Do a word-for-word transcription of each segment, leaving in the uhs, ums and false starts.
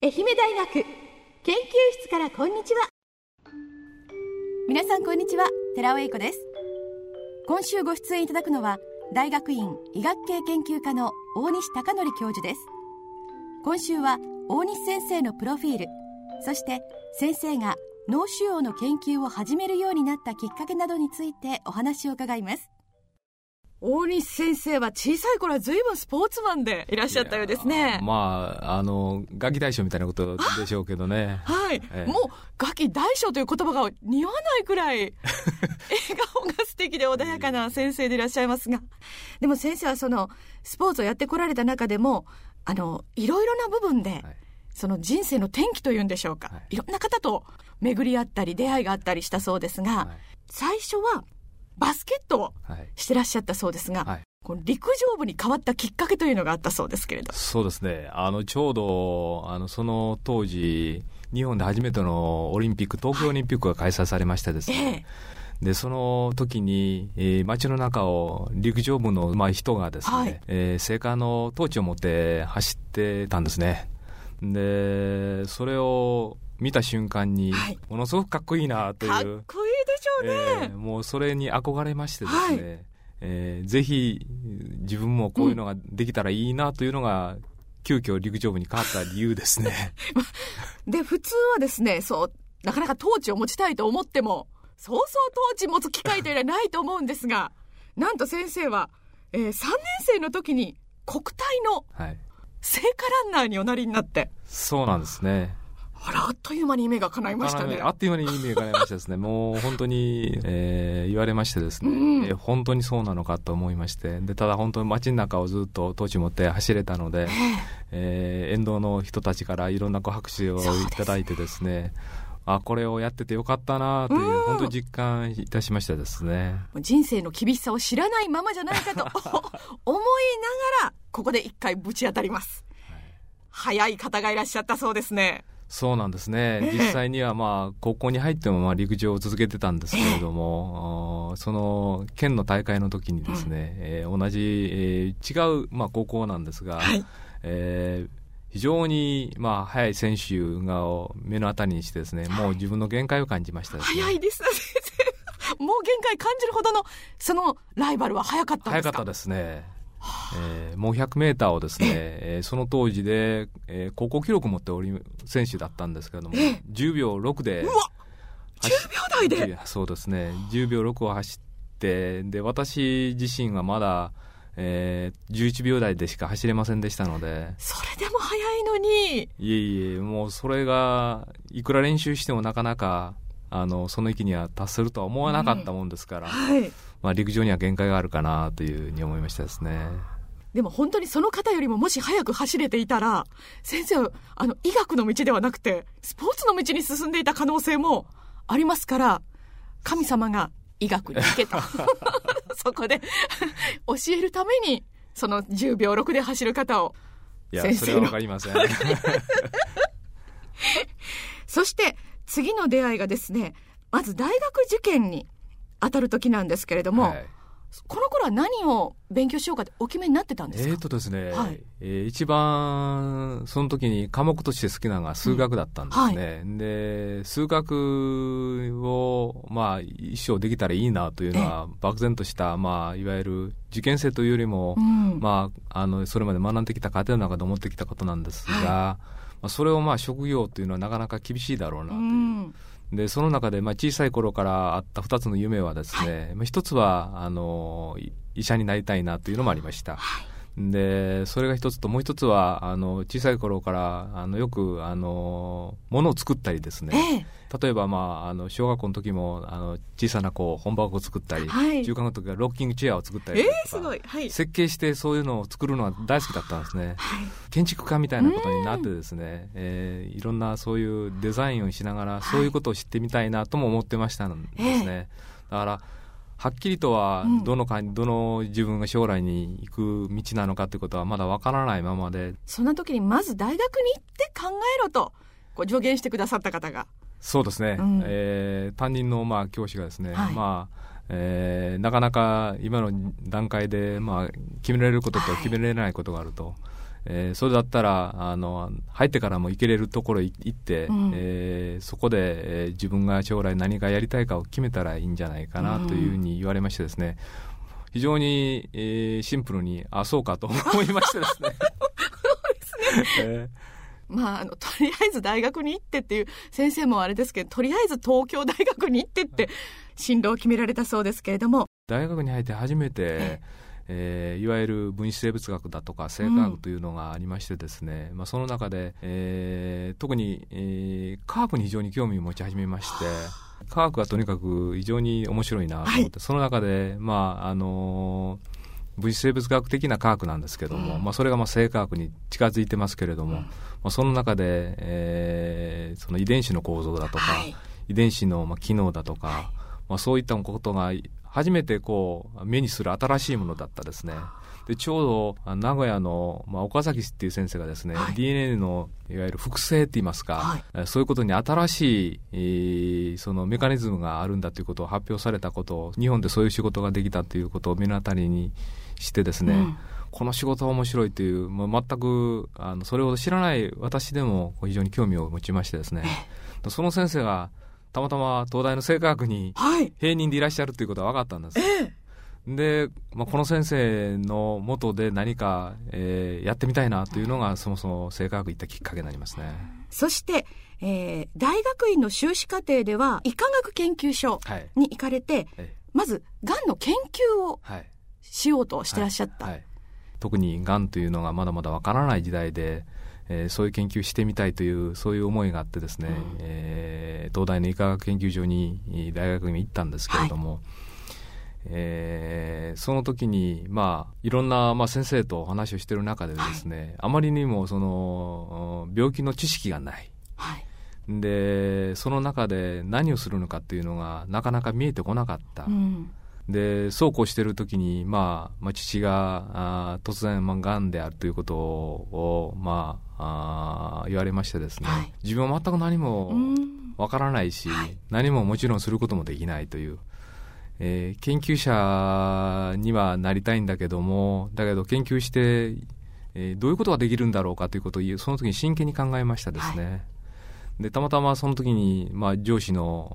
愛媛大学研究室からこんにちは。 皆さんこんにちは、寺尾英子です。今週ご出演いただくのは大学院医学系研究科の大西貴則教授です。今週は大西先生のプロフィール、そして先生が脳腫瘍の研究を始めるようになったきっかけなどについてお話を伺います。大西先生は小さい頃は随分スポーツマンでいらっしゃったようですね。 まあ、あのガキ大将みたいなことでしょうけどね。 はい、ええ、もうガキ大将という言葉が似合わないくらい笑顔が素敵で穏やかな先生でいらっしゃいますが、でも先生はそのスポーツをやってこられた中でもあのいろいろな部分で、はい、その人生の転機というんでしょうか、はい、いろんな方と巡り合ったり出会いがあったりしたそうですが、はい、最初はバスケットをしてらっしゃったそうですが、はい、この陸上部に変わったきっかけというのがあったそうですけれど。 そうですね、あのちょうどあのその当時日本で初めてのオリンピック、東京オリンピックが開催されましてですね、はい、ええ、でその時に、えー、街の中を陸上部の、まあ、人がですね、はい、えー、聖火のトーチを持って走ってたんですね。でそれを見た瞬間に、はい、ものすごくかっこいいなという、 かっこいいでしょうね、 えー、もうそれに憧れましてですね、はい、えー、ぜひ自分もこういうのができたらいいなというのが、うん、急遽陸上部に変わった理由ですねで普通はですね、そうなかなかトーチを持ちたいと思ってもそうそうトーチ持つ機会というのはないと思うんですがなんと先生は、えー、さんねん生の時に国体の聖火ランナーにおなりになって、はい、 そうなんですね。 あら、あっという間に夢が叶いましたね。 あっという間に夢が叶いましたですねもう本当に、えー、言われましてですね、うん、えー、本当にそうなのかと思いまして、でただ本当に街の中をずっとトーチ持って走れたので、えーえー、沿道の人たちからいろんなご拍手をいただいてですね、あ、これをやっててよかったなという、うん、本当に実感いたしましたですね。 人生の厳しさを知らないままじゃないかと思いながらここで一回ぶち当たります、はい、早い方がいらっしゃったそうですね。 そうなんですね、えー、実際にはまあ高校に入ってもまあ陸上を続けてたんですけれども、えー、その県の大会の時にですね、うん、えー、同じ、えー、違う、まあ、高校なんですが、はい、えー、非常にまあ速い選手が目の当たりにしてですね、もう自分の限界を感じましたですね。 速いですね先生もう限界感じるほどのそのライバルは速かったんですか。 速かったですね。えー、もうひゃくメーターをですね、えー、その当時で、えー、高校記録を持っており選手だったんですけれども、じゅうびょうろくで、 うわじゅうびょう台で、 そうですね、じゅうびょうろくを走って、で私自身はまだ、えー、じゅういちびょう台でしか走れませんでしたので。 それでも速いのに。 いえいえ、もうそれがいくら練習してもなかなかあのその域には達するとは思わなかったもんですから、うん、はい、まあ、陸上には限界があるかなというふうに思いましたですね。 でも本当にその方よりももし早く走れていたら先生はあの医学の道ではなくてスポーツの道に進んでいた可能性もありますから、神様が医学に行けとそこで教えるためにそのじゅうびょうろくで走る方を先生の。いや、それは分かりませんそして次の出会いがですね、まず大学受験に当たる時なんですけれども、はい、この頃は何を勉強しようかってお決めになってたんですか。 えーとですね、はい、えー、一番その時に科目として好きなのが数学だったんですね、うん、はい、で数学を、まあ、一生できたらいいなというのは漠然とした、まあ、いわゆる受験生というよりも、うん、まあ、あのそれまで学んできた過程の中で思ってきたことなんですが、はい、まあ、それをまあ職業というのはなかなか厳しいだろうなという、うん、でその中でまあ小さい頃からあったふたつの夢はですね、はい、まあ、一つはあの医者になりたいなというのもありました、はい、でそれが一つと、もう一つはあの小さい頃からあのよくあの物を作ったりですね、えー、例えば、まあ、あの小学校の時もあの小さなこう本箱を作ったり、はい、中学の時はロッキングチェアを作ったりとか、 えー、すごい、はい、 設計してそういうのを作るのが大好きだったんですね、はい、建築家みたいなことになってですね、えー、いろんなそういうデザインをしながらそういうことを知ってみたいなとも思ってましたんですね、えー、だからはっきりとはどのか、うん、どの自分が将来に行く道なのかということはまだわからないままで、 そんな時にまず大学に行って考えろとこう助言してくださった方が。 そうですね、うん、えー、担任のまあ教師がですね、はい、まあえー、なかなか今の段階でまあ決められることと決められないことがあると、はい、 えー、それだったらあの入ってからも行けれるところ行って、うん、えー、そこで、えー、自分が将来何がやりたいかを決めたらいいんじゃないかなというふうに言われましてですね、非常に、えー、シンプルにあそうかと思いましてですねそうですね、えーまあ、あのとりあえず大学に行ってっていう先生もあれですけど、とりあえず東京大学に行ってって進路を決められたそうですけれども、 大学に入って初めて、ええー、いわゆる分子生物学だとか生化学というのがありましてですね、うん、まあ、その中で、えー、特に、えー、科学に非常に興味を持ち始めまして、科学はとにかく非常に面白いなと思って、はい、その中で、まああのー、分子生物学的な科学なんですけども、うん、まあ、それがまあ生化学に近づいてますけれども、うん、まあ、その中で、えー、その遺伝子の構造だとか、はい、遺伝子のまあ機能だとか、はい、まあ、そういったことが初めてこう目にする新しいものだったですね。でちょうど名古屋の、まあ、岡崎っていう先生がですね、はい、ディーエヌエー のいわゆる複製って言いますか、はい、そういうことに新しい、えー、そのメカニズムがあるんだということを発表されたことを、日本でそういう仕事ができたということを目の当たりにしてですね、うん、この仕事は面白いという、まあ、全くあのそれを知らない私でも非常に興味を持ちましてですね、その先生がたまたま東大の生化学に併任でいらっしゃるということが分かったんです、はい、で、まあ、この先生の下で何か、えー、やってみたいなというのがそもそも生化学行ったきっかけになりますね。 そして、えー、大学院の修士課程では医科学研究所に行かれて、はい、まずがんの研究をしようとしてらっしゃった、はいはいはい、 特にがんというのがまだまだ分からない時代で、えー、そういう研究してみたいというそういう思いがあってですね、うん、えー、東大の医科学研究所に大学に行ったんですけれども、はい、えー、その時に、まあ、いろんな、まあ、先生とお話をしている中でですね、はい、あまりにもその病気の知識がない、はい、でその中で何をするのかっていうのがなかなか見えてこなかった、うん、でそうこうしている時に、まあまあ、父があ突然、まあ、がんであるということを、まあ、あ言われましてですね、はい、自分は全く何もわからないし、はい、何ももちろんすることもできないという、えー、研究者にはなりたいんだけども、だけど研究して、えー、どういうことができるんだろうかということをその時に真剣に考えましたですね、はい、でたまたまその時に、まあ、上司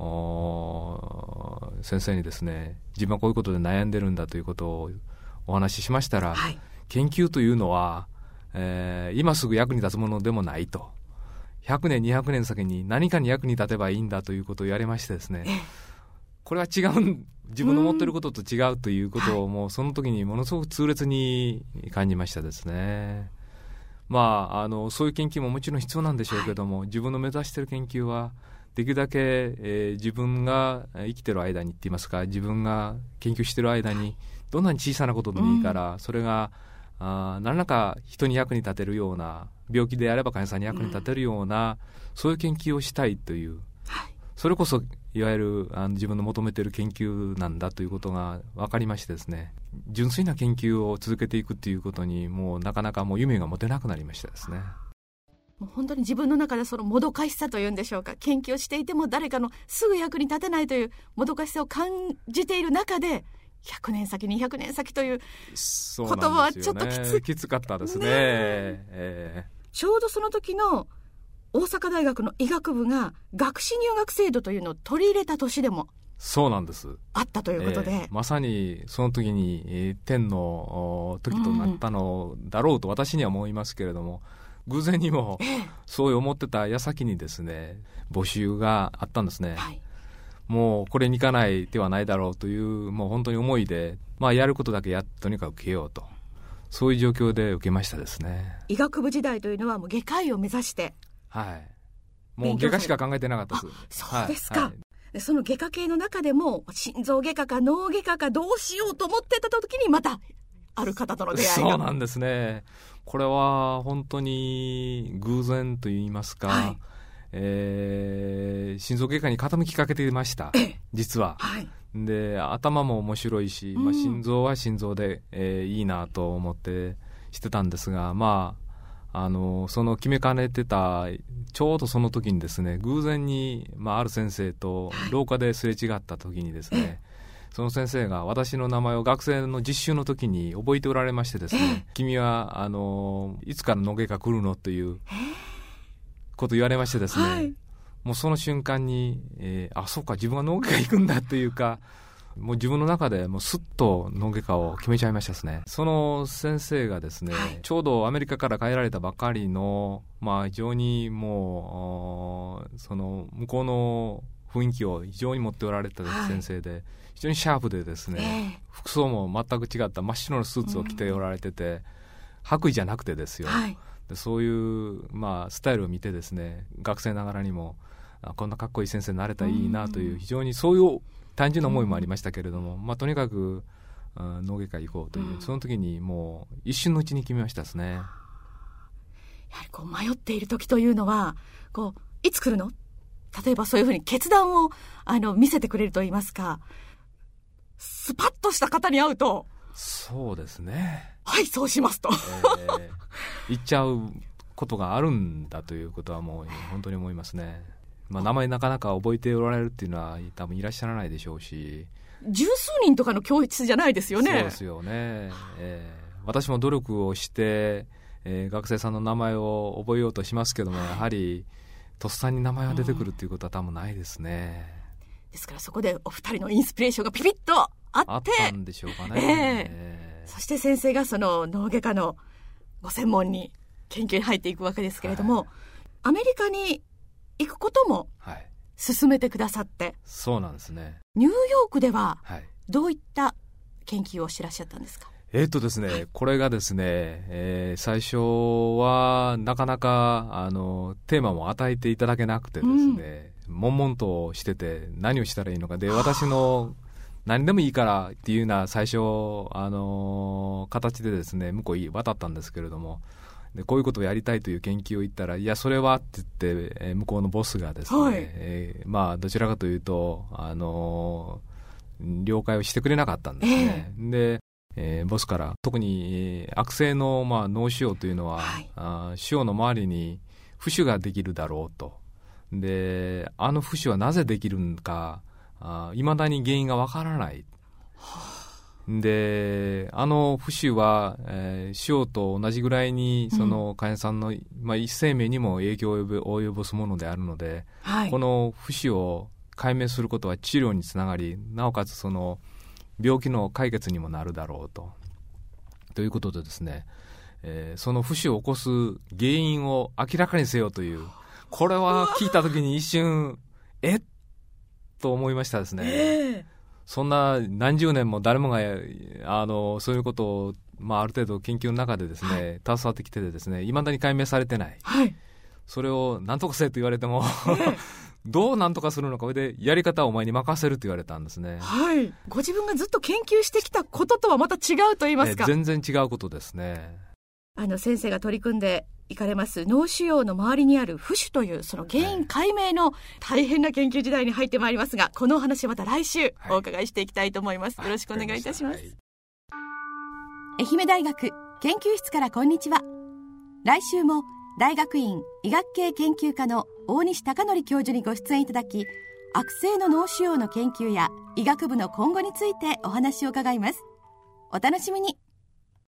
の先生にですね、自分はこういうことで悩んでるんだということをお話ししましたら、はい、研究というのは、えー、今すぐ役に立つものでもないと、ひゃくねんにひゃくねん先に何かに役に立てばいいんだということを言われましてですね、これは違う、自分の持っていることと違うということをもうその時にものすごく痛烈に感じましたですね。まあ、あのそういう研究ももちろん必要なんでしょうけども、はい、自分の目指している研究はできるだけ、えー、自分が生きている間にって言いますか、自分が研究している間にどんなに小さなことでもいいから、うん、それがあ何らか人に役に立てるような、病気であれば患者さんに役に立てるような、うん、そういう研究をしたいという、はい、それこそいわゆるあの自分の求めている研究なんだということが分かりましてですね、純粋な研究を続けていくということにもうなかなかもう夢が持てなくなりましたですね。 もう本当に自分の中でそのもどかしさというんでしょうか、研究をしていても誰かのすぐ役に立てないというもどかしさを感じている中で、ひゃくねん先にひゃくねん先という言葉はちょっときつ、 ね、きつかったですね、ねえー、ちょうどその時の大阪大学の医学部が学士入学制度というのを取り入れた年でもそうなんですあったということで、 えー、まさにその時に、えー、天の時となったのだろうと私には思いますけれども、うん、偶然にもそう思ってた矢先にですね、募集があったんですね、はい、もうこれに行かない手はないだろうというもう本当に思いで、まあ、やることだけやとにかく受けようと、そういう状況で受けましたですね。 医学部時代というのはもう外科医を目指して、 はい、もう外科しか考えてなかったです。 そうですか、はいはい、その外科系の中でも心臓外科か脳外科かどうしようと思ってた時にまたある方との出会いが。 そうなんですね。これは本当に偶然といいますか、はい、えー、心臓外科に傾きかけていました実は、はい、で頭も面白いし、まあ、心臓は心臓で、えー、いいなと思ってしてたんですが、まああのその決めかねてたちょうどその時にですね、偶然に、まあ、ある先生と廊下ですれ違った時にですね、はい、 その先生が私の名前を学生の実習の時に覚えておられましてですね、君はあのいつから脳外科来るのということを言われましてですね、はい、もうその瞬間に、えー、あ、そうか、自分は脳外科行くんだというか、もう自分の中でもうスッと脳外科を決めちゃいましたですね。その先生がですね、はい、ちょうどアメリカから帰られたばかりの、まあ非常にもうその向こうの雰囲気を非常に持っておられた先生で、はい、非常にシャープでですね、えー、服装も全く違った真っ白のスーツを着ておられてて、うん、白衣じゃなくてですよ、はい、でそういう、まあ、スタイルを見てですね、学生ながらにもあこんなかっこいい先生になれたらいいなという、非常にそういう単純な思いもありましたけれども、まあ、とにかく脳外科行こうという、うん、その時にもう一瞬のうちに決めましたですね。やはりこう迷っている時というのはこういつ来るの、例えばそういうふうに決断をあの見せてくれると言いますか、スパッとした方に会うと、 そうですね、 はいそうしますと、えー、言っちゃうことがあるんだということはもう本当に思いますね。まあ、名前なかなか覚えておられるっていうのは多分いらっしゃらないでしょうし、 十数人とかの教室じゃないですよね。 そうですよね、えー、私も努力をして、えー、学生さんの名前を覚えようとしますけども、やはりとっさに名前が出てくるっていうことは多分ないですね、 うん、ですからそこでお二人のインスピレーションがピピッとあってあったんでしょうかね、 えー、そして先生がその脳外科のご専門に研究に入っていくわけですけれども、はい、アメリカに行くことも進めてくださって、はい、 そうなんですね。 ニューヨークではどういった研究をしてらっしゃったんですか？ えーっとですね、はい、これがですね、えー、最初はなかなかあのテーマも与えていただけなくてですね、うん、悶々としてて何をしたらいいのかで、私の何でもいいからっていうような最初あの形でですね向こうに渡ったんですけれども、でこういうことをやりたいという研究を言ったら、いやそれはって言って、えー、向こうのボスがですね、はい、えー、まあどちらかというとあのー、了解をしてくれなかったんですね、えー、で、えー、ボスから特に、えー、悪性の、まあ、脳腫瘍というのは、はい、あ腫瘍の周りに浮腫ができるだろうと、であの浮腫はなぜできるのかいまだに原因がわからない、はあであの浮腫は、えー、腫瘍と同じぐらいにその患者さんの、うんまあ、生命にも影響を及ぼすものであるので、はい、この浮腫を解明することは治療につながり、なおかつその病気の解決にもなるだろうとということでですね、えー、その浮腫を起こす原因を明らかにせよという、これは聞いた時に一瞬えっと思いましたですね、えーそんな何十年も誰もがあのそういうことを、まあ、ある程度研究の中でですね、はい、携わってきててですね、未だに解明されてない、はい、それを何とかせと言われてもどう何とかするのかでやり方をお前に任せると言われたんですね、 はい、ご自分がずっと研究してきたこととはまた違うと言いますか、 全然違うことですね。 あの先生が取り組んでいかれます脳腫瘍の周りにある浮腫というその原因解明の大変な研究時代に入ってまいりますが、このお話はまた来週お伺いしていきたいと思います、はい、よろしくお願いいたします、はい、愛媛大学研究室からこんにちは。来週も大学院医学系研究科の大西貴則教授にご出演いただき、悪性の脳腫瘍の研究や医学部の今後についてお話を伺います。お楽しみに。